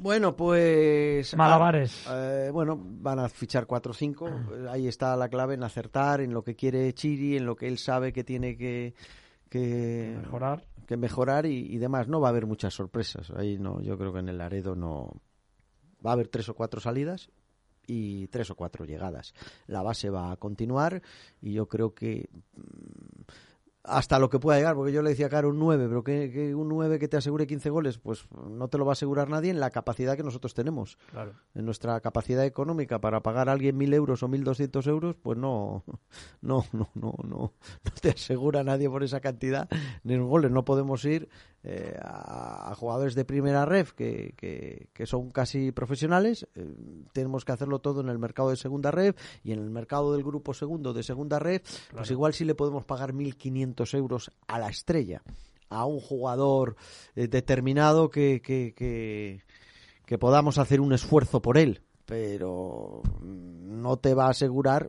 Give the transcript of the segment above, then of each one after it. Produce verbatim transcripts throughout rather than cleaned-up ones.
Bueno, pues... Malabares. Ah, eh, bueno, van a fichar cuatro o cinco. Ahí está la clave en acertar, en lo que quiere Chiri, en lo que él sabe que tiene que... que mejorar. Que mejorar y, y demás. No va a haber muchas sorpresas. Ahí no, yo creo que en el Laredo no... Va a haber tres o cuatro salidas y tres o cuatro llegadas. La base va a continuar y yo creo que... hasta lo que pueda llegar, porque yo le decía, claro, un nueve, pero que, que un nueve que te asegure quince goles, pues no te lo va a asegurar nadie en la capacidad que nosotros tenemos. Claro. En nuestra capacidad económica para pagar a alguien mil euros o mil doscientos euros, pues no, no, no, no, no, no te asegura nadie por esa cantidad ni los goles. No podemos ir eh, a, a jugadores de primera ref que, que, que son casi profesionales. Eh, tenemos que hacerlo todo en el mercado de segunda ref y en el mercado del grupo segundo de segunda ref, claro. Pues igual sí le podemos pagar mil quinientos euros a la estrella, a un jugador eh, determinado que, que, que, que podamos hacer un esfuerzo por él, pero no te va a asegurar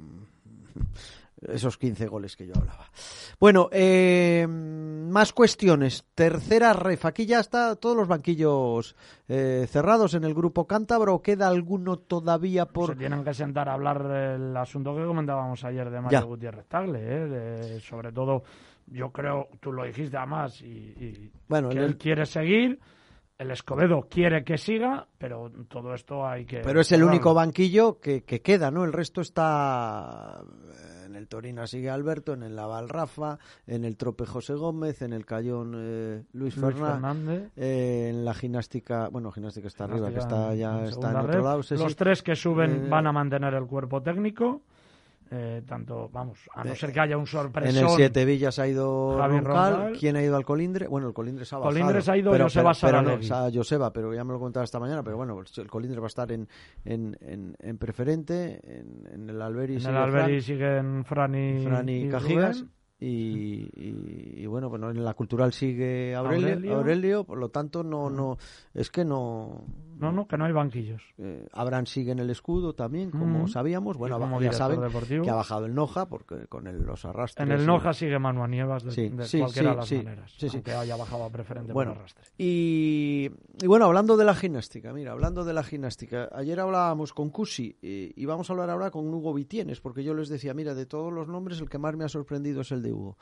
esos quince goles que yo hablaba. Bueno, eh, más cuestiones. Tercera ref. Aquí ya está todos los banquillos eh, cerrados en el grupo cántabro. ¿Queda alguno todavía por...? Se tienen que sentar a hablar del asunto que comentábamos ayer de Mario ya. Gutiérrez Tagle, ¿eh? De, sobre todo, yo creo, tú lo dijiste además, y, y bueno, que el... él quiere seguir. El Escobedo quiere que siga, pero todo esto hay que... Pero es el único banquillo que, que queda, ¿no? El resto está... En el Torino sigue Alberto, en el Laval Rafa, en el Trope José Gómez, en el Cayón eh, Luis, Luis Fernández, eh, en la gimnástica... Bueno, gimnástica está arriba, que está ya en está en otro lado. Sí, Los sí. tres que suben eh... van a mantener el cuerpo técnico. Eh, tanto, vamos, a no ser que haya un sorpresón. En el Siete Villas ha ido Javi Roncal. Roncal. ¿Quién ha ido al Colindre? Bueno, el Colindre se ha bajado. Colindre se ha ido pero, Joseba pero, pero no, Saralegui. o sea, Joseba, pero ya me lo contaba esta mañana, pero bueno, el Colindre va a estar en, en, en, en preferente, en, en el Alberi en sigue el Alberi Fran, siguen Fran y, Fran y, y Cajigas. Rubén. Y, y, y bueno, bueno, en la cultural sigue Aurelio, Aurelio. Aurelio por lo tanto no, no, es que no... No, no, que no hay banquillos. Eh, Abraham sigue en el escudo también, como uh-huh. sabíamos. Bueno, como ya saben deportivo. que ha bajado el Noja, porque con el, los arrastres... En el Noja sigue Manu Nievas de, sí, de sí, cualquiera sí, de las sí, maneras, sí, sí. aunque haya bajado a preferente bueno, por arrastre. Y, y bueno, hablando de la gimnástica, mira, hablando de la gimnástica, ayer hablábamos con Cusi y, y vamos a hablar ahora con Hugo Vitienes, porque yo les decía, mira, de todos los nombres el que más me ha sorprendido es el de Hugo.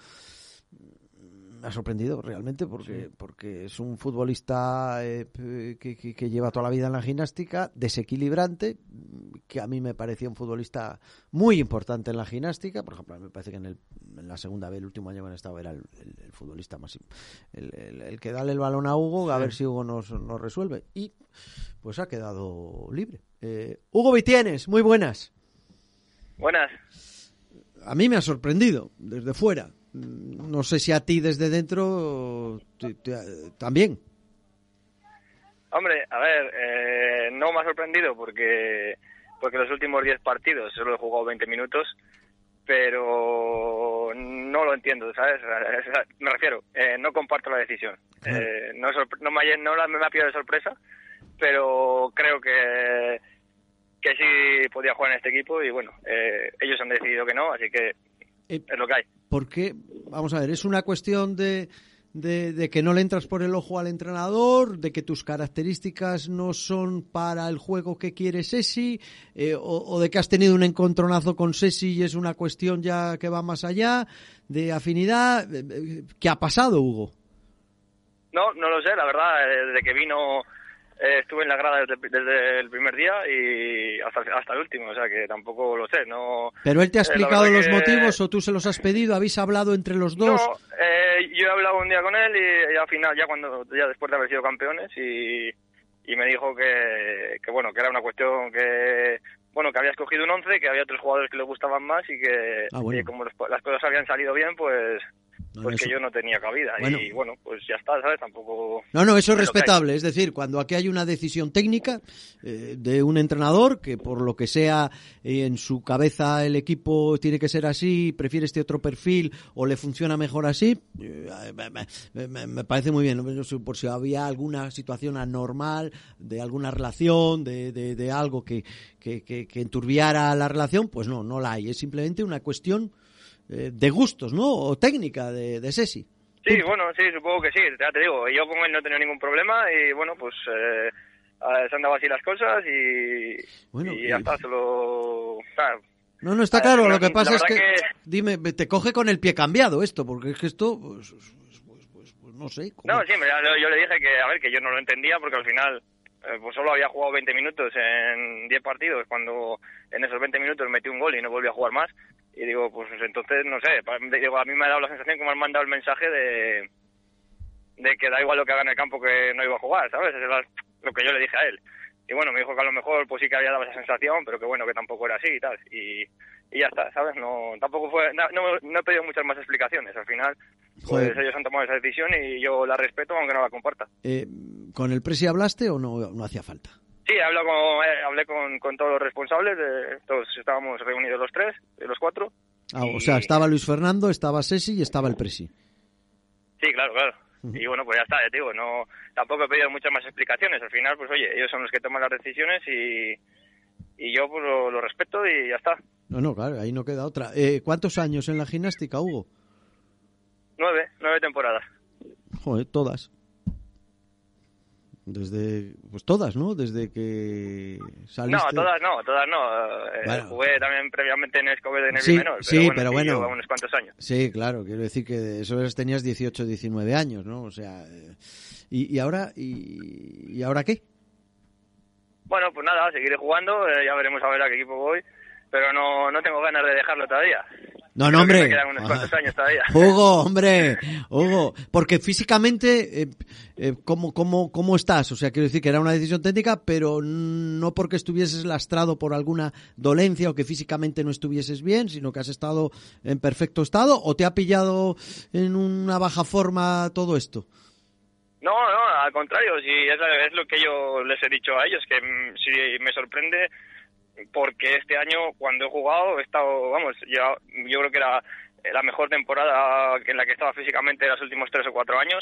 Me ha sorprendido realmente porque, sí. porque es un futbolista eh, que, que, que lleva toda la vida en la gimnástica, desequilibrante, que a mí me parecía un futbolista muy importante en la gimnástica. Por ejemplo, me parece que en, el, en la segunda B, el último año que han estado, era el, el, el futbolista más el, el, el que dale el balón a Hugo, a sí. ver si Hugo nos, nos resuelve. Y pues ha quedado libre. Eh, Hugo Vitienes, muy buenas. Buenas. A mí me ha sorprendido desde fuera. No sé si a ti desde dentro te, te, también. Hombre, a ver, eh, no me ha sorprendido porque porque los últimos diez partidos solo he jugado veinte minutos, pero no lo entiendo, ¿sabes? Me refiero, eh, no comparto la decisión. Claro. Eh, no, sorpre- no, me, no la, me ha pillado de sorpresa, pero creo que que sí podía jugar en este equipo y bueno, eh, ellos han decidido que no, así que eh, es lo que hay. Porque, vamos a ver, es una cuestión de, de, de que no le entras por el ojo al entrenador, de que tus características no son para el juego que quiere Sesi, eh, o, o de que has tenido un encontronazo con Sesi y es una cuestión ya que va más allá, de afinidad. ¿Qué ha pasado, Hugo? No, no lo sé, la verdad, desde que vino... Eh, estuve en la grada desde, desde el primer día y hasta, hasta el último, o sea que tampoco lo sé. No. ¿Pero él te ha explicado eh, los que... motivos o tú se los has pedido? ¿Habéis hablado entre los dos? No, eh, yo he hablado un día con él y, y al final, ya cuando ya después de haber sido campeones y, y me dijo que, que bueno, que era una cuestión que bueno que había escogido un once, que había otros jugadores que le gustaban más y que, ah, bueno. que como los, las cosas habían salido bien, pues... pues que yo no tenía cabida bueno. y bueno, pues ya está, ¿sabes? Tampoco... No, no, eso es respetable, es decir, cuando aquí hay una decisión técnica eh, de un entrenador que por lo que sea eh, en su cabeza el equipo tiene que ser así, prefiere este otro perfil o le funciona mejor así, eh, me, me, me parece muy bien, no sé, por si había alguna situación anormal de alguna relación, de, de, de algo que, que, que, que enturbiara la relación, pues no, no la hay, es simplemente una cuestión de gustos, ¿no? O técnica de, de Sesi. Sí, bueno, sí, supongo que sí, ya te digo, yo con él no he tenido ningún problema y bueno, pues eh, se han dado así las cosas y, bueno, y ya y... está, solo... Claro. No, no, está claro, lo que pasa es que, que, dime, te coge con el pie cambiado esto, porque es que esto, pues, pues, pues, pues, pues no sé. ¿cómo? No, sí, yo, yo le dije que, a ver, que yo no lo entendía porque al final, eh, pues solo había jugado veinte minutos en diez partidos, cuando en esos veinte minutos metí un gol y no volví a jugar más. Y digo, pues entonces, no sé, digo, a mí me ha dado la sensación que me han mandado el mensaje de, de que da igual lo que haga en el campo que no iba a jugar, ¿sabes? Eso era lo que yo le dije a él. Y bueno, me dijo que a lo mejor pues sí que había dado esa sensación, pero que bueno, que tampoco era así y tal. Y, y ya está, ¿sabes? No tampoco fue no, no, no he pedido muchas más explicaciones. Al final, pues Joder. ellos han tomado esa decisión y yo la respeto, aunque no la comparta. Eh, ¿Con el Presi hablaste o no, no hacía falta? Sí, hablé con, eh, hablé con, con todos los responsables, de, todos estábamos reunidos los tres, los cuatro. Ah, y... O sea, estaba Luis Fernando, estaba Sesi y estaba el Presi. Sí, claro, claro. Y bueno, pues ya está, ya te digo, no, tampoco he pedido muchas más explicaciones. Al final, pues oye, ellos son los que toman las decisiones y, y yo pues lo, lo respeto y ya está. No, no, claro, ahí no queda otra. Eh, ¿Cuántos años en la gimnástica, Hugo? Nueve, nueve temporadas. Joder, todas. Desde, pues todas, ¿no? Desde que saliste... No, todas no, todas no. Eh, bueno. Jugué también previamente en Escobedo y en el sí, menor, pero sí, bueno, pero sí, bueno, llevo unos cuantos años. Sí, claro, quiero decir que eso tenías dieciocho, diecinueve años, ¿no? O sea, ¿y, y ahora y, y ahora qué? Bueno, pues nada, seguiré jugando, eh, ya veremos a ver a qué equipo voy, pero no, no tengo ganas de dejarlo todavía. No, no, hombre. Me quedan unos cuantos años todavía. Hugo, hombre, Hugo, porque físicamente, eh, eh, ¿cómo, cómo, ¿cómo estás? O sea, quiero decir que era una decisión técnica, pero no porque estuvieses lastrado por alguna dolencia o que físicamente no estuvieses bien, sino que has estado en perfecto estado, ¿o te ha pillado en una baja forma todo esto? No, no, al contrario, si es, es lo que yo les he dicho a ellos, que si me sorprende... porque este año cuando he jugado he estado, vamos, yo, yo creo que era la mejor temporada en la que estaba físicamente en los últimos tres o cuatro años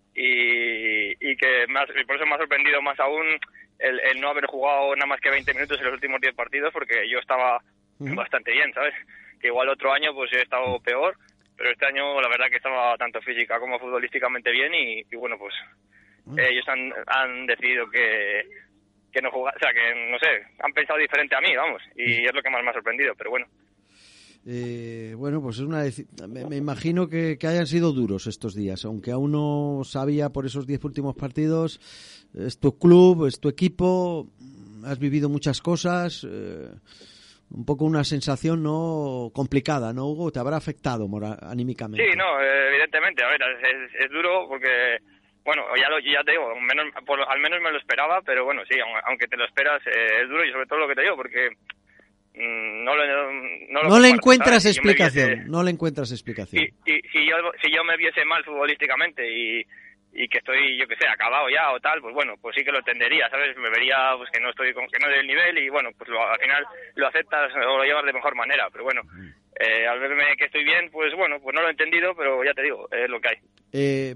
y, y que me ha, por eso me ha sorprendido más aún el, el no haber jugado nada más que veinte minutos en los últimos diez partidos porque yo estaba uh-huh. bastante bien, ¿sabes? Que igual otro año pues he estado peor, pero este año la verdad que estaba tanto física como futbolísticamente bien y, y bueno, pues uh-huh. eh, ellos han, han decidido que que no jugar, o sea, que no sé, han pensado diferente a mí, vamos, y es lo que más me ha sorprendido, pero bueno. Eh, bueno, pues es una me, me imagino que, que hayan sido duros estos días, aunque aún no sabía por esos diez últimos partidos, es tu club, es tu equipo, has vivido muchas cosas, eh, un poco una sensación no complicada, ¿no, Hugo? ¿Te habrá afectado moral, anímicamente? Sí, no, evidentemente, a ver, es, es duro porque... Bueno, ya lo ya te digo, menos, por, al menos me lo esperaba, pero bueno, sí, aunque te lo esperas, eh, es duro y sobre todo lo que te digo, porque mmm, no, lo, no, lo no le encuentras ¿sabes? explicación, si viese, no le encuentras explicación. Y, y, si, yo, si yo me viese mal futbolísticamente y, y que estoy, yo que sé, acabado ya o tal, pues bueno, pues sí que lo entendería, ¿sabes? Me vería pues que no estoy con, que no doy el nivel y bueno, pues lo, al final lo aceptas o lo llevas de mejor manera, pero bueno, eh, al verme que estoy bien, pues bueno, pues no lo he entendido, pero ya te digo, es lo que hay. Eh...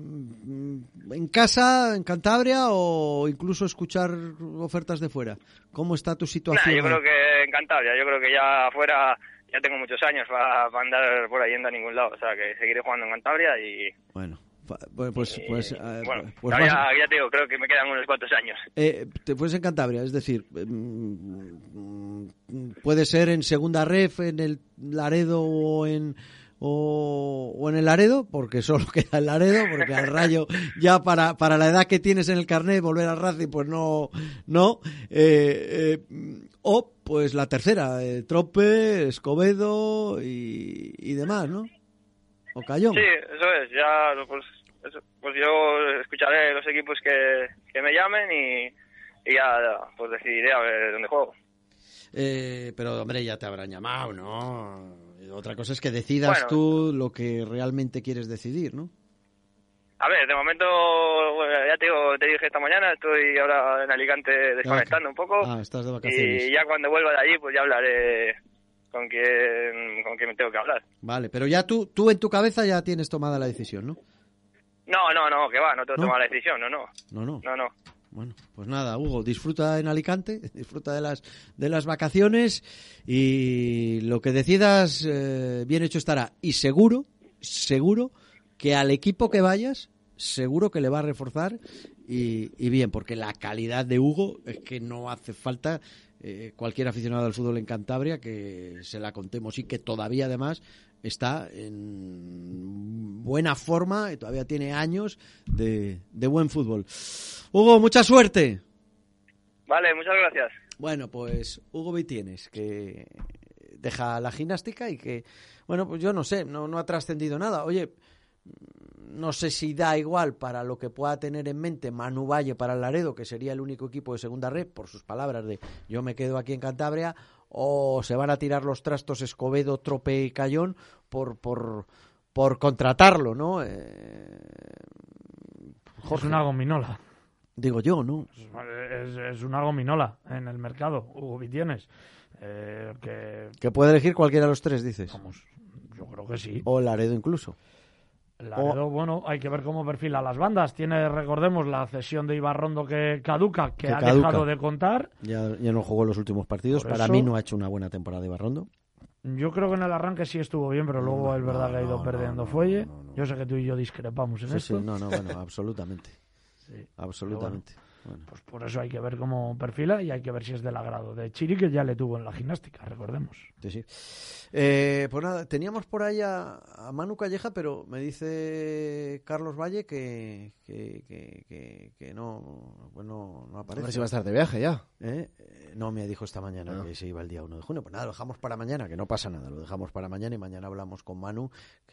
¿En casa, en Cantabria o incluso escuchar ofertas de fuera? ¿Cómo está tu situación? Nah, yo creo que en Cantabria, yo creo que ya afuera ya tengo muchos años para, para andar por ahí yendo a ningún lado, o sea que seguiré jugando en Cantabria y... Bueno, pues... y, pues, eh, bueno, pues ya, ya te digo, creo que me quedan unos cuantos años. Eh, te puedes en Cantabria, es decir, puede ser en segunda ref, en el Laredo o en... O, o en el Laredo, porque solo queda el Laredo, porque al Rayo ya para para la edad que tienes en el carnet volver al Racing pues no no eh, eh, o pues la tercera, eh, Trope, Escobedo y, y demás, ¿no? O Cayón. Sí, eso es, ya pues eso, pues yo escucharé los equipos que, que me llamen y, y ya pues decidiré a ver dónde juego. Eh, pero hombre, ya te habrán llamado, ¿no? Otra cosa es que decidas bueno, tú lo que realmente quieres decidir, ¿no? A ver, de momento, bueno, ya te digo, te dije esta mañana, estoy ahora en Alicante desconectando un poco. Ah, estás de vacaciones. Y ya cuando vuelva de allí, pues ya hablaré con quien, con quien me tengo que hablar. Vale, pero ya tú, tú en tu cabeza ya tienes tomada la decisión, ¿no? No, no, no, que va, no tengo ¿No? tomada la decisión, no, no. No, no. No, no. Bueno, pues nada, Hugo, disfruta en Alicante, disfruta de las de las vacaciones y lo que decidas eh, bien hecho estará. Y seguro, seguro que al equipo que vayas, seguro que le va a reforzar y, y bien, porque la calidad de Hugo es que no hace falta eh, cualquier aficionado al fútbol en Cantabria que se la contemos, y que todavía además está en buena forma y todavía tiene años de, de buen fútbol. Hugo, mucha suerte. Vale, muchas gracias. Bueno, pues Hugo Vitienes, que deja la gimnástica y que, bueno, pues yo no sé, no, no ha trascendido nada. Oye, no sé si da igual para lo que pueda tener en mente Manu Valle para el Laredo, que sería el único equipo de segunda red, por sus palabras de yo me quedo aquí en Cantabria, o se van a tirar los trastos Escobedo, Trope y Cayón por, por, por contratarlo, ¿no? Eh, Jorge. Es una gominola. Digo yo, ¿no? Es, es una gominola en el mercado, Hugo Vitienes. Eh, que... que puede elegir cualquiera de los tres, dices. Vamos, yo creo que sí. O Laredo incluso. Laredo, o... bueno, hay que ver cómo perfila las bandas. Tiene, recordemos, la cesión de Ibarrondo que caduca, que, que ha caduca. dejado de contar. Ya, ya no jugó los últimos partidos. Por Para eso... mí no ha hecho una buena temporada Ibarrondo. Yo creo que en el arranque sí estuvo bien, pero luego no, es verdad no, que ha ido no, perdiendo no, fuelle. No, no, no. Yo sé que tú y yo discrepamos en sí, esto. Sí, no, no, bueno, absolutamente. Sí, absolutamente. Bueno, bueno. Pues por eso hay que ver cómo perfila y hay que ver si es del agrado de Chiri, que ya le tuvo en la gimnástica, recordemos. Sí, sí. Eh, pues nada, teníamos por ahí a, a Manu Calleja, pero me dice Carlos Valle que, que, que, que, que no, pues no, no aparece. A ver si va a estar de viaje ya. ¿Eh? No, me dijo esta mañana no. que se iba el día uno de junio. Pues nada, lo dejamos para mañana, que no pasa nada, lo dejamos para mañana y mañana hablamos con Manu,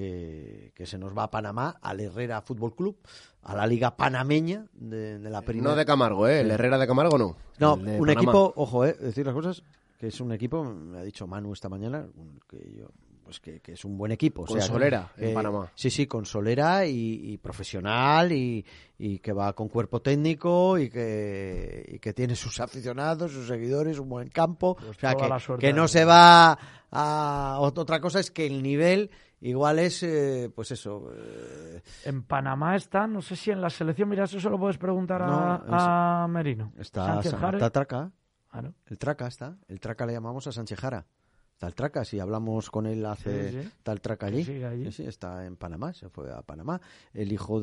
que, que se nos va a Panamá, al Herrera Fútbol Club, a la Liga Panameña de, de la primera. No de Camargo, ¿eh? El Herrera de Camargo no. No, un Panamá. Equipo, ojo, ¿eh? Decir las cosas, que es un equipo, me ha dicho Manu esta mañana, que yo... pues que, que es un buen equipo. Con o sea, Solera, que, en Panamá. Sí, sí, con Solera y, y profesional y, y que va con cuerpo técnico y que, y que tiene sus aficionados, sus seguidores, un buen campo. Pues o sea, que, que no se va a... Otra cosa es que el nivel igual es, eh, pues eso... Eh... En Panamá está, no sé si en la selección, mira, eso se lo puedes preguntar a, no, a Merino. Está, está Traca. Ah, ¿no? El Traca está, el Traca le llamamos a Sánchez Jara. Está el Traca, si hablamos con él hace... Sí, sí. Está el Traca allí. Sí, allí. Sí, sí, está en Panamá, se fue a Panamá. El hijo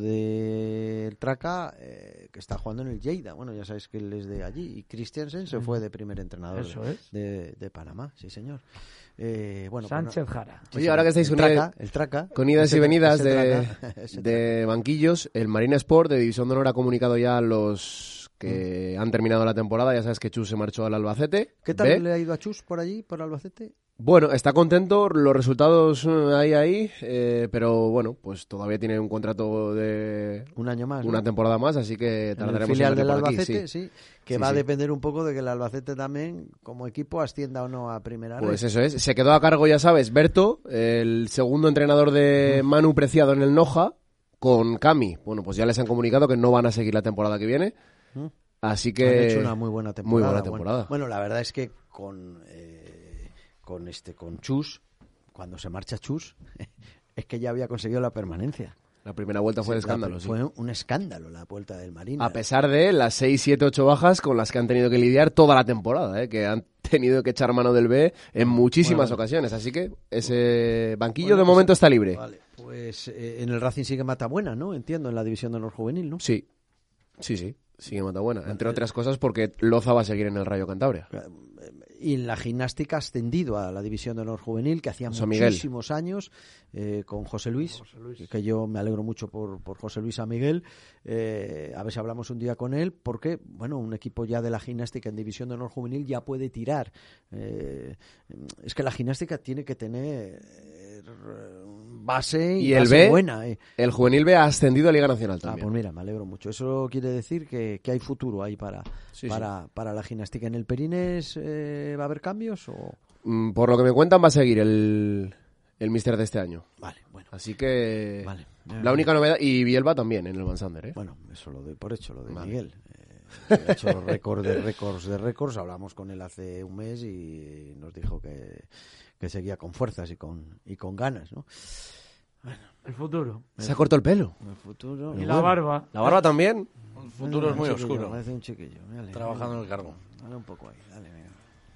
del Traca, eh, que está jugando en el Lleida. Bueno, ya sabéis que él es de allí. Y Christiansen se fue de primer entrenador Eso es. de, de Panamá, sí señor. Eh, bueno, Sánchez pues, Jara. Sí, Oye, sí, ahora que estáis el con, traca, el traca, con idas ese, y venidas de, traca, de banquillos, el Marina Sport de División de Honor ha comunicado ya a los que mm. han terminado la temporada. Ya sabes que Chus se marchó al Albacete. ¿Qué tal ¿Ve? le ha ido a Chus por allí, por Albacete? Bueno, está contento, los resultados ahí, ahí, eh, pero bueno, pues todavía tiene un contrato de... Un año más, Una ¿no? temporada más, así que tardaremos en el filial en del por Albacete, aquí, sí. sí, que sí, va sí. a depender un poco de que el Albacete también, como equipo, ascienda o no a primera red. Pues eso es, se quedó a cargo, ya sabes, Berto, el segundo entrenador de Manu Preciado en el Noja, con Cami. Bueno, pues ya les han comunicado que no van a seguir la temporada que viene, así que... Han hecho una muy buena temporada. Muy buena temporada. Bueno, bueno la verdad es que con... Eh, con este con Chus, cuando se marcha Chus, es que ya había conseguido la permanencia. La primera vuelta fue sí, de escándalo, sí. Fue un escándalo la vuelta del Marina. A pesar de las seis, siete, ocho bajas con las que han tenido que lidiar toda la temporada, ¿eh? Que han tenido que echar mano del B en muchísimas bueno, ocasiones. Así que ese banquillo bueno, de momento pues, está libre. Vale, pues eh, en el Racing sigue Matabuena, ¿no? Entiendo, en la División de Honor Juvenil, ¿no? Sí, sí, sí. Sigue Matabuena. Bueno, entre otras cosas porque Loza va a seguir en el Rayo Cantabria. Y en la gimnástica ha ascendido a la División de Honor Juvenil, que hacía San muchísimos Miguel. años, eh, con José Luis, José Luis, que yo me alegro mucho por, por José Luis San Miguel. Eh, a ver si hablamos un día con él, porque, bueno, un equipo ya de la gimnástica en División de Honor Juvenil ya puede tirar. Eh, es que la gimnástica tiene que tener base y, y el base B, buena. Eh. El juvenil B ha ascendido a Liga Nacional también. Ah, pues mira, me alegro mucho. Eso quiere decir que, que hay futuro ahí para, sí, para, sí. para la gimnástica. ¿En el Perines eh, va a haber cambios? O... Mm, por lo que me cuentan va a seguir el, el míster de este año. Vale, bueno. Así que vale. la única novedad, y Bielba también en el Van Sander, ¿eh? Bueno, eso lo doy por hecho, lo de vale. Miguel. Eh, ha hecho récord de récords de récords. Hablamos con él hace un mes y nos dijo que, que seguía con fuerzas y con, y con ganas, ¿no? Bueno, el futuro. Se ha cortado el pelo. El futuro. Y la barba. ¿La barba también? El futuro es muy chiquillo, oscuro. Parece un chiquillo. Dale, trabajando dale, en el cargo. Dale un poco ahí, dale, venga.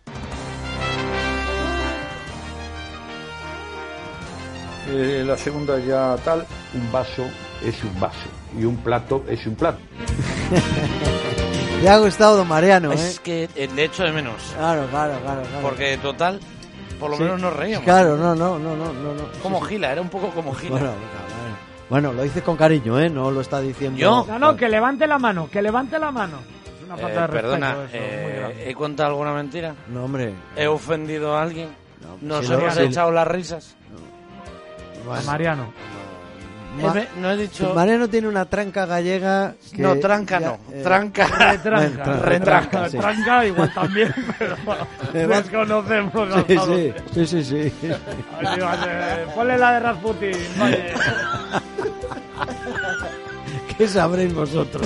Eh, la segunda ya tal, un vaso es un vaso y un plato es un plato. Te ha gustado Don Mariano, ¿eh? Es que eh, le echo de menos. Claro, claro, claro, claro. Porque total, por lo Sí. menos nos reíamos. Claro, no, no, no, no, no. no. Como Sí, sí. Gila, era un poco como Gila. Bueno, bueno, bueno, lo dices con cariño, ¿eh? No lo está diciendo... ¿Yo? No, no, que levante la mano, que levante la mano. Es una falta Eh, de respeto. perdona, eso, muy eh, grande. ¿he contado alguna mentira? No, hombre. ¿He ofendido a alguien? No, ¿Nos si no, hemos si- echado las risas? Bueno, Mariano. Ma- Eh, me- no he dicho... Mariano tiene una tranca gallega que No, tranca ya, no. eh, Tranca. Retranca. Bueno, retranca, sí. Retranca igual también, pero Eh, va- desconocemos. Sí, los sí, sí, sí, sí. Ay, digo, eh, ponle la de Rasputin, vaya. ¿Qué sabréis vosotros?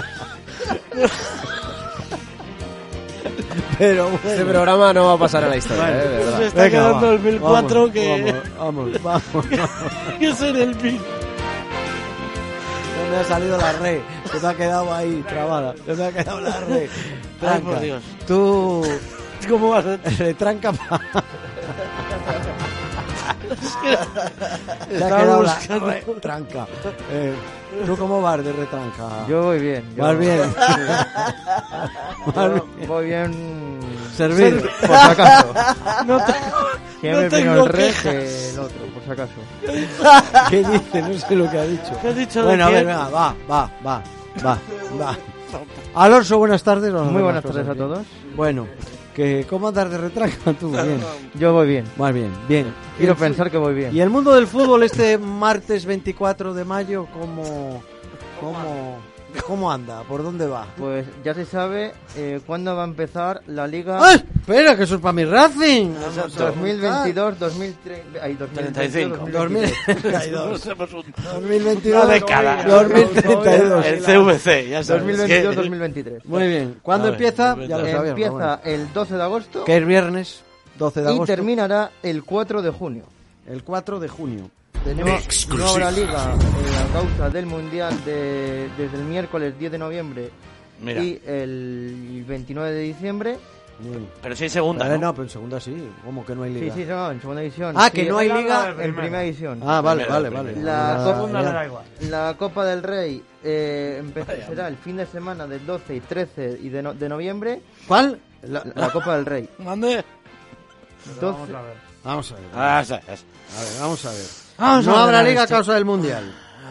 Pero bueno. Este programa no va a pasar a la historia, Bueno, eh, de verdad. Se está Venga, quedando va. el mil cuatro Vamos, que... Vamos, vamos, vamos. que ser el mil. No me ha salido la red. Se me ha quedado ahí, trabada. Se me ha quedado la red. Tranca. Ay, por Dios. Tú... ¿Cómo vas a...? Retranca pa... Te ha Estaba quedado la buscando- retranca. Eh, ¿Tú cómo vas de retranca? Yo voy bien. Yo, Vas bien. Vas yo bien. voy bien. Servir. Por si acaso. No te... Siempre no vino tengo el rey quejas. que el otro, por si acaso. ¿Qué dice? No sé lo que ha dicho. ¿Qué has dicho de Bueno, a ver, quién? venga, va, va, va, va, va. Alonso, buenas tardes. Vamos a Muy hacer buenas las tardes a cosas todos. bien. Bueno, que ¿cómo andas de retranca tú? Bien. Yo voy bien. Más bien, bien. Quiero El fu- pensar que voy bien. Y el mundo del fútbol este martes veinticuatro de mayo, ¿cómo, cómo, cómo anda? ¿Por dónde va? Pues ya se sabe eh, cuándo va a empezar la liga ¡Ah! Espera, que eso es para mi Racing. dos mil veintidós dos mil treinta. Ay, dos mil treinta y cinco. dos mil treinta y dos. dos mil veintidós. Una década. dos mil treinta y dos. El C V C, ya sabes. dos mil veintidós que- dos mil veintitrés. Muy bien. ¿Cuándo A ver, empieza? muy Ya lo bien. sabíamos. Empieza bueno. el doce de agosto Que es viernes, doce de y agosto. terminará el cuatro de junio. El cuatro de junio. No, no habrá liga eh, a causa del mundial de, desde el miércoles diez de noviembre Mira, y el veintinueve de diciembre. Bien. pero si hay segunda, Vale, ¿no? no, pero en segunda sí. ¿Cómo que no hay Sí, liga? sí, no, en segunda división. Ah, Sí, que no hay Habla liga. de en primera. primera división. Ah, vale, Primera, vale, vale. primera. La Ah, Segunda ya. le da igual. La Copa del Rey eh, empe- será el fin de semana del doce y trece y de, no- de noviembre. ¿Cuál? La, la Copa del Rey. Mande. doce Vamos a ver. Vamos a ver. Ah, ya, ya. A ver, vamos a ver. Vamos no a habrá ordenar liga a esto. causa del mundial.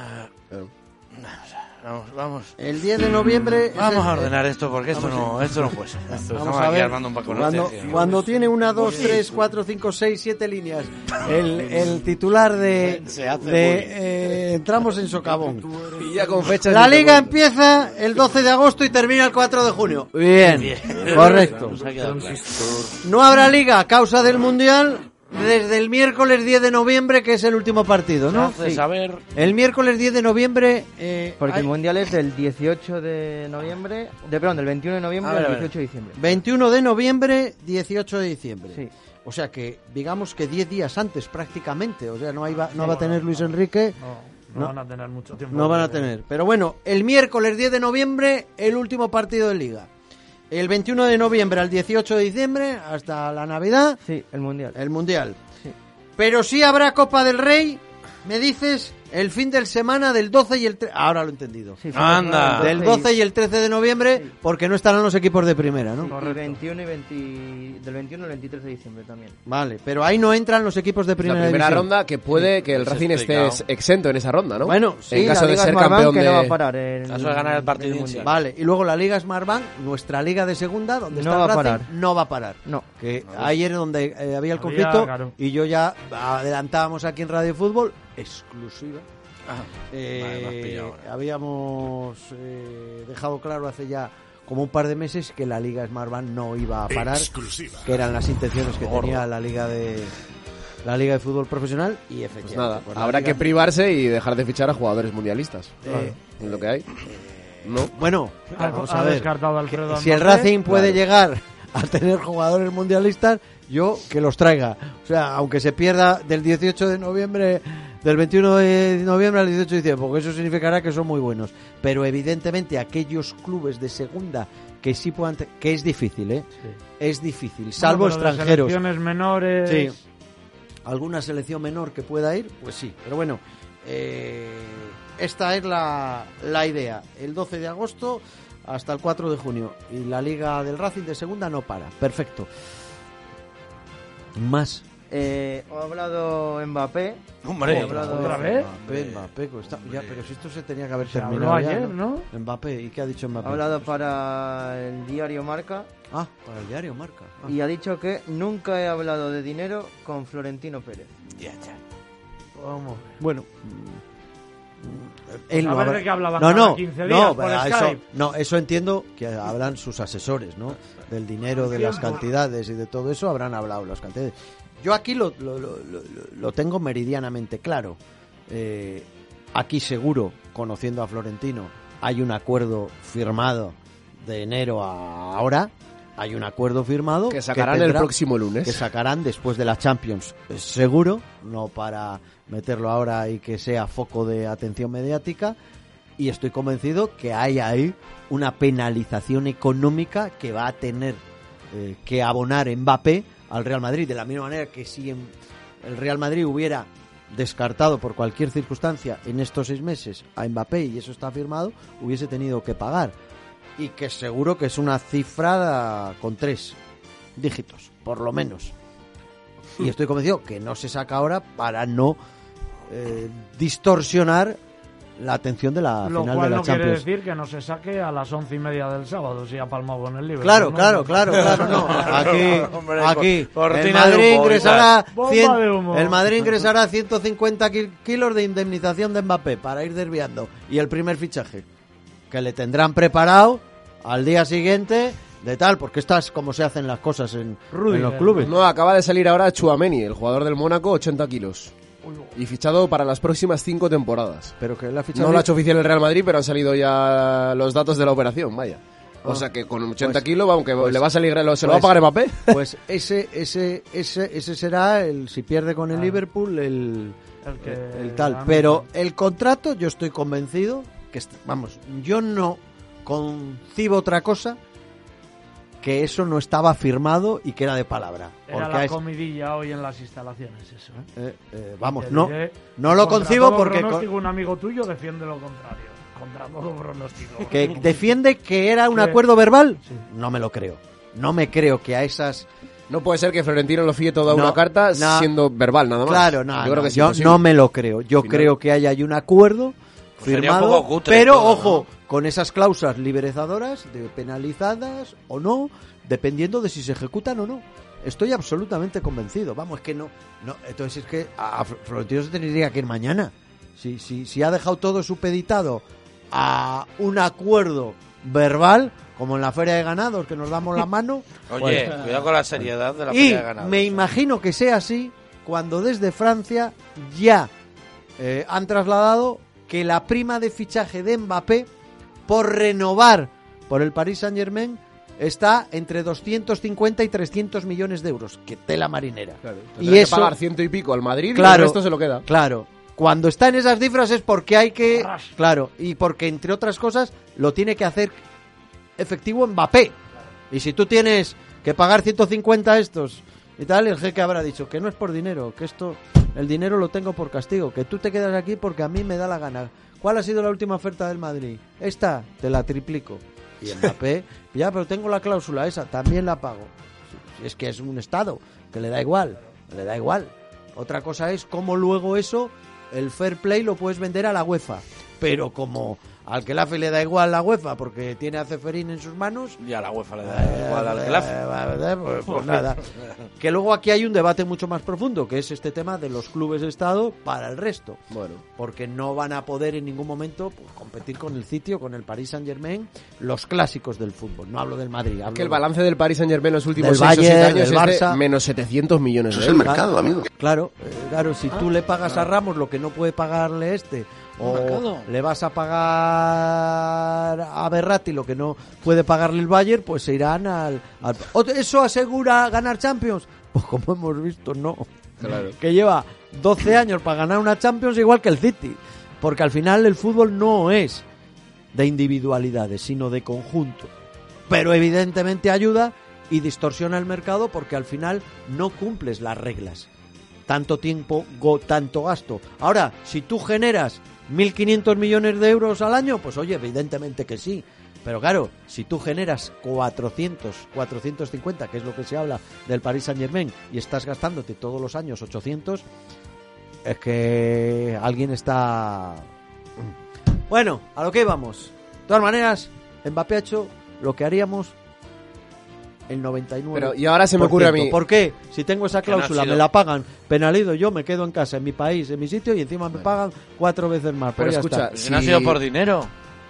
Vamos, vamos. El diez de noviembre. es Vamos el- a ordenar esto porque esto vamos no, esto no puede ser. Esto, Vamos estamos a aquí ver. armando un paco Cuando, cuando tiene una, dos, tres, cuatro, cinco, seis, siete líneas, el, el titular de. Se hace de bullying. eh, entramos en socavón. Y ya con fechas. La y liga todo. empieza el doce de agosto y termina el cuatro de junio. Bien, correcto. Nos ha quedado claro. No habrá liga a causa del mundial desde el miércoles diez de noviembre, que es el último partido, ¿no? Hace saber... El miércoles diez de noviembre. Eh, Porque hay el mundial es del dieciocho de noviembre. De, perdón, del veintiuno de noviembre A ver, al a ver. dieciocho de diciembre. veintiuno de noviembre, dieciocho de diciembre. Sí. O sea que, digamos que diez días antes prácticamente. O sea, no, hay va, no va a tener Luis Enrique. No, no, No. van a tener mucho tiempo. No van a de- tener. Pero bueno, el miércoles diez de noviembre, el último partido de liga. El veintiuno de noviembre al dieciocho de diciembre, hasta la Navidad, Sí, el mundial. el Mundial. Sí. Pero sí habrá Copa del Rey, me dices, el fin de semana del doce y el trece. Ahora lo he entendido. Sí, Anda. fue- Del doce y el trece de noviembre, porque no estarán los equipos de primera, ¿no? Y veintiuno y veinte, del veintiuno al veintitrés de diciembre también. Vale, pero ahí no entran los equipos de La primera primera división. ronda que puede que el Es Racing esté explicado. exento en esa ronda, ¿no? Bueno, Sí, en caso la de Liga ser Smartbank campeón que de... no va a parar en Caso de ganar el partido en en sí. mundial. Vale, y luego la Liga Smartbank, nuestra liga de segunda, donde No está el va a Racing, parar. no va a parar. No. Que ayer es donde eh, había el Había, conflicto claro. y yo ya adelantábamos aquí en Radio Fútbol, exclusiva. Ah, Eh, vale, me has pillado ahora. habíamos eh, dejado claro hace ya como un par de meses que la Liga Smartbank no iba a parar, que eran las intenciones que tenía la Liga de la Liga de Fútbol Profesional y efectivamente. Pues nada, pues la habrá Liga- que privarse y dejar de fichar a jugadores mundialistas. Eh, Es lo que hay. No. Bueno, Ha, vamos ha a ver. descartado a Alfredo Si el Almonte. Racing puede Claro. llegar a tener jugadores mundialistas, yo que los traiga. O sea, aunque se pierda del dieciocho de noviembre, del veintiuno de noviembre al dieciocho de diciembre, porque eso significará que son muy buenos. Pero evidentemente aquellos clubes de segunda que sí puedan, te- que es difícil, ¿eh? Sí. Es difícil, salvo Bueno, pero de extranjeros. selecciones menores. Sí. Alguna selección menor que pueda ir, pues sí. Pero bueno, eh, esta es la, la idea. El doce de agosto hasta el cuatro de junio. Y la Liga del Racing de segunda no para. Perfecto. Más. Eh, ha hablado Mbappé. Hombre, ha hablado... ¿Otra vez? Mbappé, Mbappé, pues está- ya, pero si esto se tenía que haber Se terminado habló ya, ayer, ¿no? Mbappé, ¿y qué ha dicho Mbappé? Ha hablado para el diario Marca Ah, para el diario Marca. Ah. y ha dicho que nunca he hablado de dinero con Florentino Pérez. Ya, ya. Vamos. Bueno. Él a no ver habrá- de qué hablaban no, cada no, quince no, días por pero eso, Skype. no, eso entiendo que hablan sus asesores, ¿no? Del dinero, de las cantidades y de todo eso habrán hablado las cantidades. Yo aquí lo, lo, lo, lo, lo tengo meridianamente claro. Eh, aquí seguro, conociendo a Florentino, hay un acuerdo firmado de enero a ahora. Hay un acuerdo firmado Que sacarán tendrá- el próximo lunes. que sacarán después de la Champions, eh, seguro, no para meterlo ahora y que sea foco de atención mediática, y estoy convencido que hay ahí una penalización económica que va a tener eh, que abonar Mbappé al Real Madrid, de la misma manera que si en- el Real Madrid hubiera descartado por cualquier circunstancia en estos seis meses a Mbappé, y eso está firmado, hubiese tenido que pagar, y que seguro que es una cifra con tres dígitos, por lo menos. Y estoy convencido que no se saca ahora para no eh, distorsionar la atención de la Lo final cual de la no quiere Champions. decir que no se saque a las once y media del sábado si ha palmado con el Liverpool. Claro, ¿no? claro, claro, claro, no. Aquí, Hombre, aquí, cortina el de Madrid humo, ingresará Bomba cien, de humo. el Madrid ingresará ciento cincuenta ki- kilos de indemnización de Mbappé para ir desviando, y el primer fichaje que le tendrán preparado al día siguiente de tal, porque estas como se hacen las cosas en, Rudiger. en los clubes. No, acaba de salir ahora Tchouaméni, el jugador del Mónaco, ochenta kilos. Y fichado para las próximas cinco temporadas. Pero que la ficha No lo ha hecho oficial el Real Madrid, pero han salido ya los datos de la operación, vaya. O Ah. sea que con ochenta Pues- kilos, aunque pues- le va a salir, ¿se lo pues- va a pagar Mbappé? Pues ese, ese, ese, ese será el, si pierde con el Ah. Liverpool, el, El que el, el tal. anuncia. Pero el contrato, yo estoy convencido que, est- vamos, yo no concibo otra cosa que eso no estaba firmado y que era de palabra. Era Porque la es- comidilla hoy en las instalaciones, eso. ¿eh? eh, eh, vamos, Te no, diré, no lo contra concibo todo porque pronóstico, con- un amigo tuyo defiende lo contrario. Contra todo pronóstico. que defiende que era un Que- acuerdo verbal. Sí. No me lo creo. No me creo que a esas... No puede ser que Florentino lo fíe toda No, una carta no. siendo verbal, nada más. Claro, no, Yo creo no, que es yo imposible. no me lo creo. Yo Al final- creo que hay ahí un acuerdo Pues sería un firmado, poco cutre pero todo, ojo, con esas cláusulas liberalizadoras, de penalizadas o no, dependiendo de si se ejecutan o no. Estoy absolutamente convencido. Vamos, es que no, no entonces es que a a Florentino se tendría que ir mañana. Si, si, si ha dejado todo supeditado a un acuerdo verbal, como en la feria de ganados, que nos damos la mano. Oye, pues- cuidado con la seriedad de la y pelea de ganados. me imagino que sea así cuando desde Francia ya eh, han trasladado que la prima de fichaje de Mbappé por renovar por el Paris Saint-Germain está entre doscientos cincuenta y trescientos millones de euros, que tela marinera. Claro, y tendrá que eso, pagar ciento y pico al Madrid y Claro. el resto se lo queda. claro, cuando está en esas cifras es porque hay que, Arras. claro, y porque entre otras cosas lo tiene que hacer efectivo Mbappé. Y si tú tienes que pagar ciento cincuenta a estos y tal, el jeque habrá dicho que no es por dinero, que esto, el dinero lo tengo por castigo, que tú te quedas aquí porque a mí me da la gana. ¿Cuál ha sido la última oferta del Madrid? Esta, te la triplico. Y Mbappé, ya, pero tengo la cláusula esa, también la pago. Si es que es un Estado, que le da igual, le da igual. Otra cosa es cómo luego eso, el fair play lo puedes vender a la UEFA. Pero como al que le da igual la UEFA porque tiene a Ceferín en sus manos, Y a la UEFA le da igual al Gelaf. eh, pues, pues nada. Que luego aquí hay un debate mucho más profundo, que es este tema de los clubes de Estado para el resto. Bueno, Porque no van a poder en ningún momento pues, competir con el City o con el Paris Saint-Germain, los clásicos del fútbol. No hablo del Madrid. Hablo que el de- balance del Paris Saint-Germain en los últimos Del seis o Bayern, siete años del es Barça. de menos setecientos millones de Eso es el euros. mercado, amigo. Claro, eh, claro, si tú le pagas a Ramos lo que no puede pagarle este, o Mercado. le vas a pagar a Berratti lo que no puede pagarle el Bayern, pues se irán al, al- ¿O- ¿Eso asegura ganar Champions? Pues como hemos visto, no. Claro. Que lleva doce años para ganar una Champions igual que el City. Porque al final el fútbol no es de individualidades, sino de conjunto. Pero evidentemente ayuda y distorsiona el mercado porque al final no cumples las reglas. Tanto tiempo, go, tanto gasto. Ahora, si tú generas mil quinientos millones de euros al año? Pues oye, evidentemente que sí. Pero claro, si tú generas cuatrocientos, cuatrocientos cincuenta, que es lo que se habla del Paris Saint-Germain, y estás gastándote todos los años ochocientos, es que alguien está... Bueno, a lo que íbamos. De todas maneras, Mbappé ha hecho lo que haríamos el noventa y nueve por ciento. Pero, y ahora se me ocurre a mí... ¿Por qué? Si tengo esa Que no ha cláusula, sido- me la pagan, penalizo, yo me quedo en casa, en mi país, en mi sitio, y encima me pagan cuatro veces más. Pero Pues ya escucha, está. Si no ha Si- sido por dinero.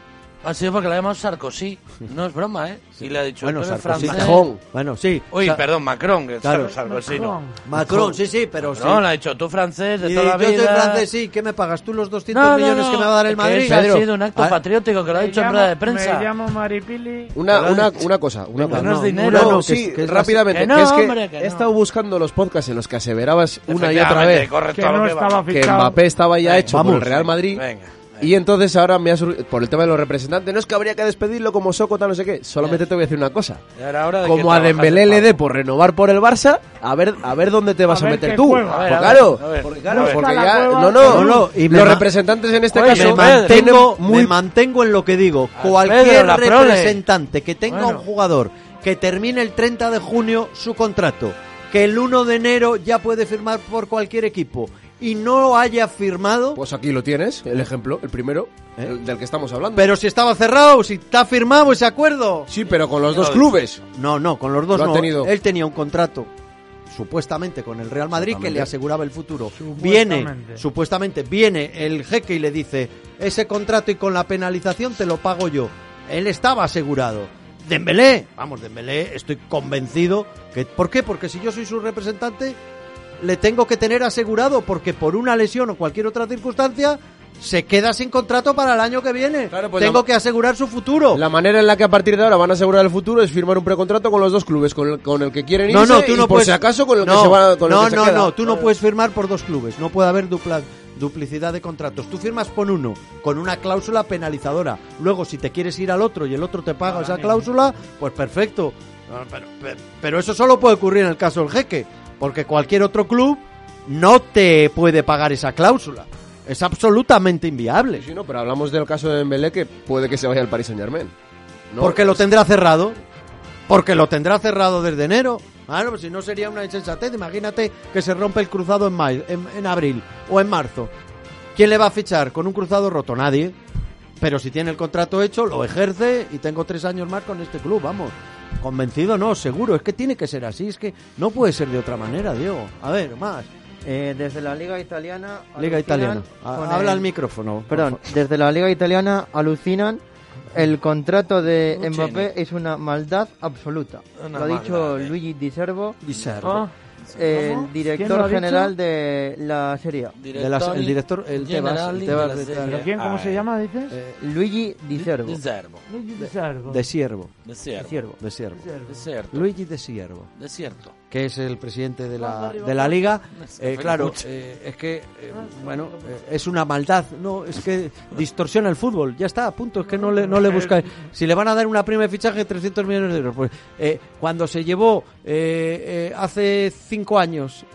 Ha sido porque le ha llamado Sarkozy. No es broma, ¿eh? Y le ha dicho, Bueno, "Tú eres Sarkozy. francés". Macron. Bueno, sí. Uy, Sa- perdón, Macron, que Claro. Sarkozy no. Macron. Macron, sí, sí, pero sí. No, le ha dicho, tú francés de Y toda la yo vida. soy francés, sí, ¿qué me pagas? ¿Tú los doscientos No, no, millones no, que me va a dar el que Madrid? ese ha Pedro? sido un acto Ah, patriótico que lo ha Me dicho en llamo- rueda de prensa. Me llamo Maripili. Una, Pero- una, una cosa, una Venga, cosa. no es dinero. No, no, que sí, es- que es rápidamente. que no, que es que hombre, que he no. estado buscando los podcasts en los que aseverabas una y otra Efectivamente, vez correcto, Que a lo no que estaba vamos. que fichado. Mbappé estaba ya Venga, hecho vamos, por el Real Madrid. Venga. Y entonces ahora me ha sur- por el tema de los representantes, no es que habría que despedirlo como Soco, tal, no sé qué. Solamente te voy a decir una cosa. Y ahora hora de que Como a trabajas Dembélé el le pavo. dé por renovar por el Barça, a ver a ver dónde te vas A a, ver meter qué tú. juega. A ver, Porque a ver, claro, a ver. porque, claro, Busca porque la ya cueva. no, no, No, no, y me los ma- representantes en este Oye, caso me Pedro, mantengo, tienen muy me mantengo en lo que digo. Pedro, Cualquier la prole. representante que tenga Bueno. un jugador que termine el treinta de junio su contrato, que el uno de enero ya puede firmar por cualquier equipo y no haya firmado, Pues aquí lo tienes, el ejemplo, el primero, ¿Eh? el del que estamos hablando. pero si estaba cerrado, si está firmado ese acuerdo. Sí, pero con los Ya dos lo clubes. No, no, con los dos Lo ha no. tenido. Él tenía un contrato supuestamente con el Real Madrid que Exactamente. le aseguraba el futuro. Supuestamente. Viene, supuestamente, viene el jeque y le dice, ese contrato y con la penalización te lo pago yo. Él estaba asegurado. Dembélé, vamos, Dembélé, estoy convencido que... ¿Por qué? Porque si yo soy su representante, le tengo que tener asegurado, porque por una lesión o cualquier otra circunstancia se queda sin contrato para el año que viene. Claro, pues tengo la- que asegurar su futuro. La manera en la que a partir de ahora van a asegurar el futuro es firmar un precontrato con los dos clubes, con el, con el que quieren irse No, no, tú y no por puedes. si acaso con el no, que se va con el no, que se no, queda. no, tú no puedes firmar por dos clubes. No puede haber dupla, duplicidad de contratos. Tú firmas por uno con una cláusula penalizadora. Luego, si te quieres ir al otro y el otro te paga Ahora esa mismo. cláusula, pues perfecto. No, Pero, pero, pero eso solo puede ocurrir en el caso del jeque, porque cualquier otro club no te puede pagar esa cláusula. Es absolutamente inviable. Sí, no, pero hablamos del caso de Dembélé que puede que se vaya al Paris Saint-Germain. ¿no? Porque lo tendrá cerrado. Porque lo tendrá cerrado desde enero. Claro, pues si no sería una insensatez. Imagínate que se rompe el cruzado en, mayo, en, en abril o en marzo. ¿Quién le va a fichar con un cruzado roto? Nadie. Pero si tiene el contrato hecho, lo ejerce y tengo tres años más con este club, vamos. Convencido no, seguro. Es que tiene que ser así. Es que no puede ser de otra manera, Diego. A ver, más. Eh, desde la Liga Italiana... Liga alucinan Italiana. A- con Habla el- al micrófono. por Perdón, favor. desde la Liga Italiana alucinan. El contrato de Luchini. Mbappé es una maldad absoluta. Una lo ha dicho maldad, eh. Luigi Di Servo, Di Servo. Ah, el ¿Cómo? ¿Quién lo director ha dicho? general de la Serie A. De las- el director, el Tebas, general el de Tebas la de- Serie ¿Pero quién? ¿Cómo A. se llama, dices? Eh, Luigi Di Servo. De Servo. Luigi Di Servo. de Siervo. De Di Servo. Servo. De Siervo. Desierto. Luigi de Siervo. Desierto. Que es el presidente de la, Vamos arriba, de la vamos. liga. Se Eh, claro, escucha. eh, es que, eh, bueno, eh, es una maldad. No, es que distorsiona el fútbol. Ya está, a punto. Es que no le, no le busca. Si le van a dar una prima de fichaje de trescientos millones de euros, pues eh, cuando se llevó eh, eh, hace cinco años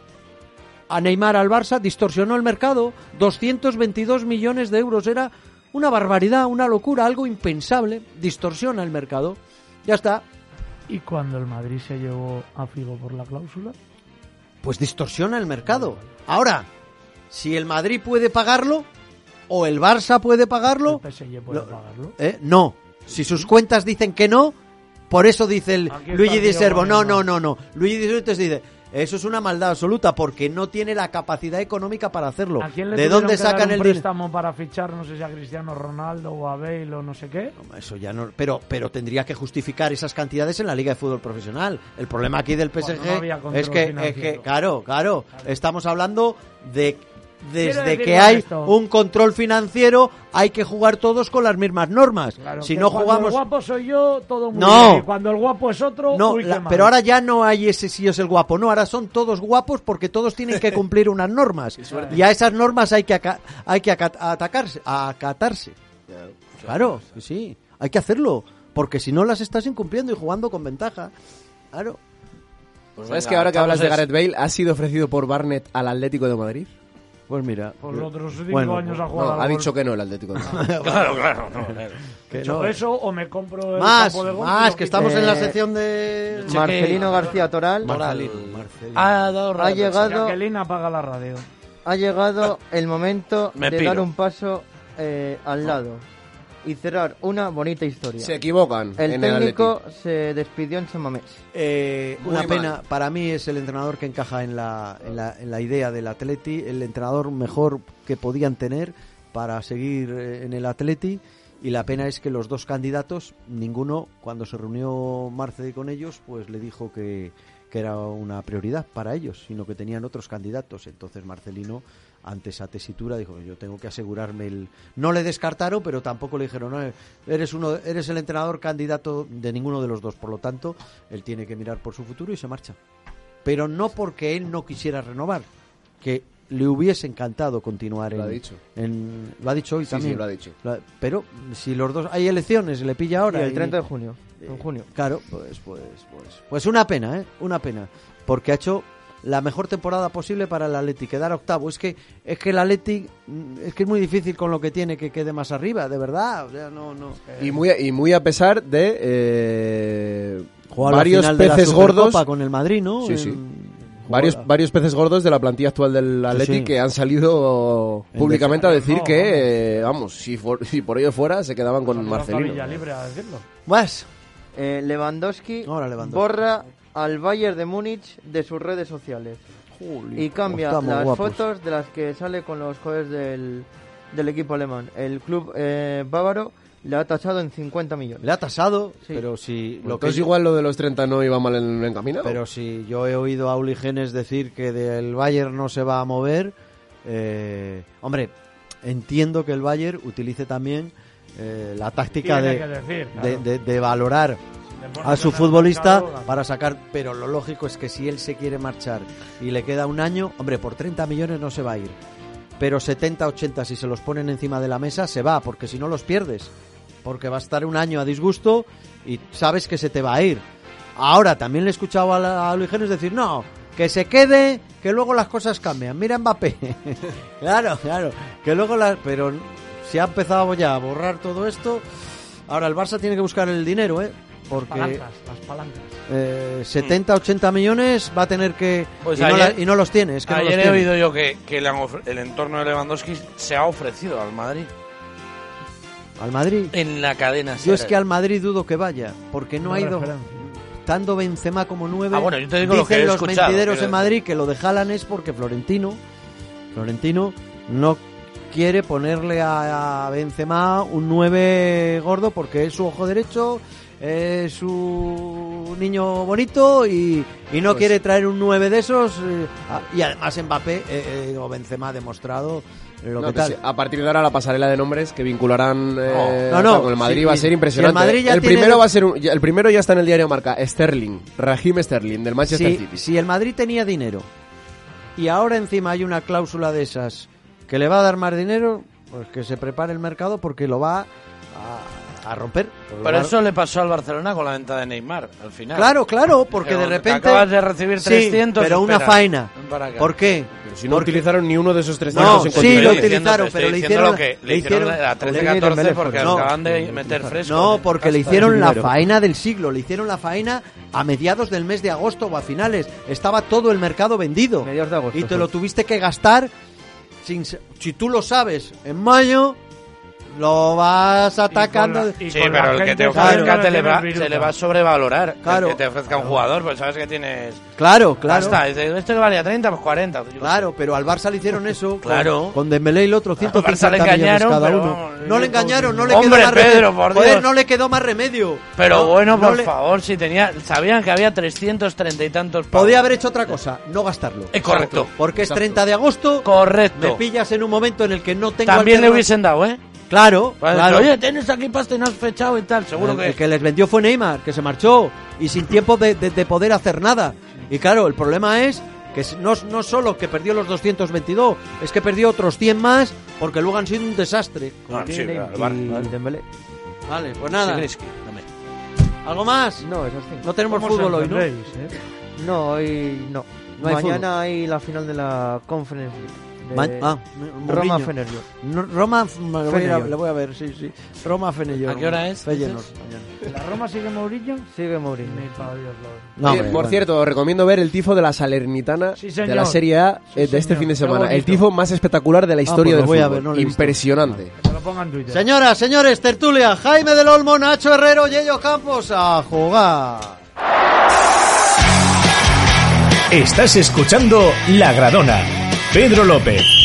a Neymar al Barça, distorsionó el mercado. doscientos veintidós millones de euros. Era una barbaridad, una locura, algo impensable. Distorsiona el mercado. Ya está. ¿Y cuando el Madrid se llevó a Figo por la cláusula? Pues distorsiona el mercado. Ahora, si el Madrid puede pagarlo o el Barça puede pagarlo, ¿El P S G puede lo- pagarlo? eh, no. Si sus cuentas dicen que no, por eso dice el Aquí está Luigi el Di tío Servo, no, no, poniendo. no, no. Luigi Di Servo dice, eso es una maldad absoluta porque no tiene la capacidad económica para hacerlo. ¿A quién le ¿De tuvieron dónde que dar sacan un el dinero? préstamo para fichar, no sé si a Cristiano Ronaldo o a Bale o no sé qué? Eso ya no, pero pero tendría que justificar esas cantidades en la Liga de Fútbol Profesional. El problema aquí del P S G Cuando no había control es que es que financiero. claro, claro, estamos hablando de desde decir que con hay esto- un control financiero hay que jugar todos con las mismas normas. Claro, si que no cuando jugamos el guapo soy yo, todo muy No. bien. Y cuando el guapo es otro, no, uy, qué la- mal. pero ahora ya no hay ese si es el guapo, no, ahora son todos guapos porque todos tienen que cumplir unas normas y a esas normas hay que aca- hay que acat- atacarse, acatarse. Claro, que sí, hay que hacerlo, porque si no las estás incumpliendo y jugando con ventaja. Claro. Pues ¿Sabes venga, que ahora que estamos hablas de es- Gareth Bale ha sido ofrecido por Barnett al Atlético de Madrid? Pues mira. Por los otros cinco bueno, años a No, jugar. ha dicho que no el Atlético de Madrid. Claro, claro. No, claro. que ¿Hecho no. eso o me compro el Más, campo de golf? más, y que lo estamos quito? en la Eh, sección de... Cheque- Marcelino García Toral. Marcelino, Marcelino. Ha dado Ha rueda de prensa. llegado- Jacqueline apaga la radio. Ha llegado el momento Me de piro. dar un paso eh, al lado y cerrar una bonita historia. Se equivocan El en el técnico Atleti. se despidió en San Mamés. Eh, Muy una mal. pena, para mí es el entrenador que encaja en la, en la, en la idea del Atleti, el entrenador mejor que podían tener para seguir eh, en el Atleti, y la pena es que los dos candidatos, ninguno, cuando se reunió Marcedi con ellos, pues le dijo que, que era una prioridad para ellos, sino que tenían otros candidatos. Entonces Marcelino, ante esa tesitura, dijo: yo tengo que asegurarme el... No le descartaron, pero tampoco le dijeron: no, eres uno, eres el entrenador candidato de ninguno de los dos, por lo tanto él tiene que mirar por su futuro y se marcha. Pero no porque él no quisiera renovar, que le hubiese encantado continuar en... Lo ha dicho. en- lo ha dicho hoy Sí, también. sí, lo ha dicho. Lo ha- Pero si los dos... Hay elecciones, le pilla Sí, ahora. el y- treinta de junio. En junio. Claro, pues, pues, pues, pues una pena, ¿eh? Una pena, porque ha hecho la mejor temporada posible para el Atleti, quedar octavo. Es que es que el Atleti mm, es que es muy difícil con lo que tiene que quede más arriba, de verdad. O sea, no, no. Y muy, y muy a pesar de eh, Jugar la varios final de la peces Supercopa gordos, con el Madrid, ¿no? Sí, En- sí. jugar varios, la- varios peces gordos de la plantilla actual del Atleti sí. que han salido En públicamente a decir no, que, eh, vamos, si, for- si por ello fuera, se quedaban con Vamos a Marcelino. Villa libre a decirlo. Pues, Eh, Lewandowski, Ahora Lewandowski. borra al Bayern de Múnich de sus redes sociales y cambia estamos las guapos. fotos de las que sale con los jugadores del, del equipo alemán. El club eh, bávaro le ha tachado en cincuenta millones. le ha tasado, Sí. pero si lo que Entonces igual lo de los treinta no iba mal en- encaminado. Pero si yo he oído a Uli Genes decir que del Bayern no se va a mover, eh, hombre, entiendo que el Bayern utilice también eh, la táctica Tiene de, que decir, de, claro. de- de valorar Le pones a su en el futbolista mercado, para sacar, pero lo lógico es que si él se quiere marchar y le queda un año, hombre, por treinta millones no se va a ir, pero setenta, ochenta si se los ponen encima de la mesa se va, porque si no los pierdes, porque va a estar un año a disgusto y sabes que se te va a ir. Ahora también le he escuchado a, la- a Luis Genes decir: no, que se quede, que luego las cosas cambian. Mira Mbappé. Claro, claro, que luego las... Pero si ha empezado ya a borrar todo esto, ahora el Barça tiene que buscar el dinero, ¿eh? Porque Palancas, las palancas. eh, setenta, ochenta millones va a tener que... Pues y, no ayer- la- y no los tiene, es que no Ayer los he tiene. oído yo que, que le han ofre- el entorno de Lewandowski se ha ofrecido al Madrid Al Madrid. en la cadena. Yo es SER. que al Madrid dudo que vaya, porque no Una ha ido... referencia. Estando Benzema como nueve, Ah, bueno, yo te digo lo dicen que he los escuchado, mentideros quiero en Madrid que lo de Haaland es porque Florentino Florentino no quiere ponerle a, a Benzema un nueve gordo porque es su ojo derecho, es su niño bonito y, y no Pues- quiere traer un nueve de esos, eh, ah, y además Mbappé eh, eh, o Benzema ha demostrado lo No, que que tal. sí, a partir de ahora la pasarela de nombres que vincularán eh, No, no, con el Madrid sí, va a sí, ser si impresionante. el Madrid ya el tiene- primero va a ser un- ya- el primero ya está en el diario Marca, Sterling, Raheem Sterling del Manchester Si, City. si el Madrid tenía dinero y ahora encima hay una cláusula de esas que le va a dar más dinero, pues que se prepare el mercado porque lo va a, a romper. Porque Pero va- eso le pasó al Barcelona con la venta de Neymar, al final. Claro, claro, porque Pero de repente... acabas de recibir Sí, trescientos, pero una espera, faena. ven para acá. ¿Por qué? Pero si no Porque- utilizaron ni uno de esos trescientos No, en sí, continuidad. lo Estoy diciendo- utilizaron, estoy pero le diciendo hicieron... lo que le le hicieron hicieron- a trece Oleguer catorce Dembélé, porque no. acaban de meter fresco. No, porque le Hasta- hicieron la dinero. faena del siglo, le hicieron la faena a mediados del mes de agosto o a finales. Estaba todo el mercado vendido. Mediados de agosto Y te fue. lo tuviste que gastar sin se- si tú lo sabes en mayo, lo vas atacando. Y con la- y Sí, con la pero el que gente te ofrezca sabiendo te que le va, tienes se le viruta. va a sobrevalorar. Claro. El que te ofrezca un jugador, pues sabes que tienes... Claro, claro. Basta, dice, este que valía treinta, pues cuarenta. Yo qué Claro, pero al Barça le hicieron eso con- Claro. con, Dembélé y el otro ciento Al Barça cincuenta le millones engañaron, cada pero uno. vamos, No le yo- engañaron, no le Hombre, quedó más Pedro, remedio. por Joder, Dios. no le quedó más remedio. Pero No, bueno, no por le- favor, si tenía, sabían que había trescientos treinta y tantos pavos. Podía haber hecho otra cosa, no gastarlo. Eh, correcto. Porque es Exacto. treinta de agosto. Correcto. Me pillas en un momento en el que no tengo También le alterna- hubiesen dado, ¿eh? Claro, Vale, claro. Oye, tienes aquí pasta y no has fechado y tal, seguro el, que... el que les vendió fue Neymar, que se marchó y sin tiempo de, de- de poder hacer nada. Y claro, el problema es que s- no, no solo que perdió los doscientos veintidós, es que perdió otros cien más porque luego han sido un desastre. Ah, sí, Tiene- claro, vale, y vale. Dembélé. Vale, pues nada. Sigriski, dame. ¿Algo más? No, es así. No tenemos ¿Cómo os fútbol hoy, ¿no? entendéis, eh? No, hoy no. No hay Mañana hay la final de la Conference League De Ma- ah, Roma Mourinho. Feyenoord. No, Roma, f- me voy a ir a- Feyenoord. le voy a ver, sí, sí. Roma Feyenoord. ¿A qué hora es, Feyenoord, dices? mañana. ¿La Roma sigue Mourinho? Sigue Mourinho. Ni para Dios lo No, Oye, hombre, por bueno. cierto, os recomiendo ver el tifo de la Salernitana Sí, de señor. la Serie A Sí, eh, de este señor. fin de Qué semana. El bonito. tifo más espectacular de la historia pues del lo voy a fútbol. ver, no lo he visto. Impresionante. Que lo ponga en Twitter. Señoras, señores, tertulia, Jaime del Olmo, Nacho Herrero, Yello Campos, a jugar. Estás escuchando La Gradona. Pedro López,